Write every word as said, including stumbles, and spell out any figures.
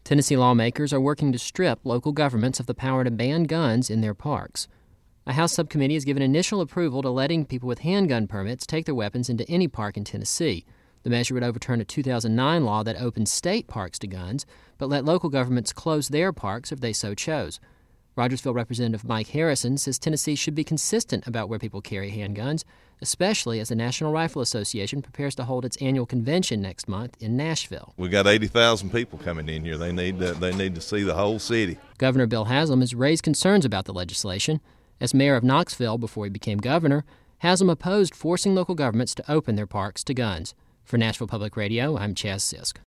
Tennessee lawmakers are working to strip local governments of the power to ban guns in their parks. A House subcommittee has given initial approval to letting people with handgun permits take their weapons into any park in Tennessee. The measure would overturn a two thousand nine law that opened state parks to guns, but let local governments close their parks if they so chose. Rogersville Representative Mike Harrison says Tennessee should be consistent about where people carry handguns, especially as the National Rifle Association prepares to hold its annual convention next month in Nashville. We got eighty thousand people coming in here. They need to, they need to see the whole city. Governor Bill Haslam has raised concerns about the legislation. As mayor of Knoxville before he became governor, Haslam opposed forcing local governments to open their parks to guns. For Nashville Public Radio, I'm Chaz Sisk.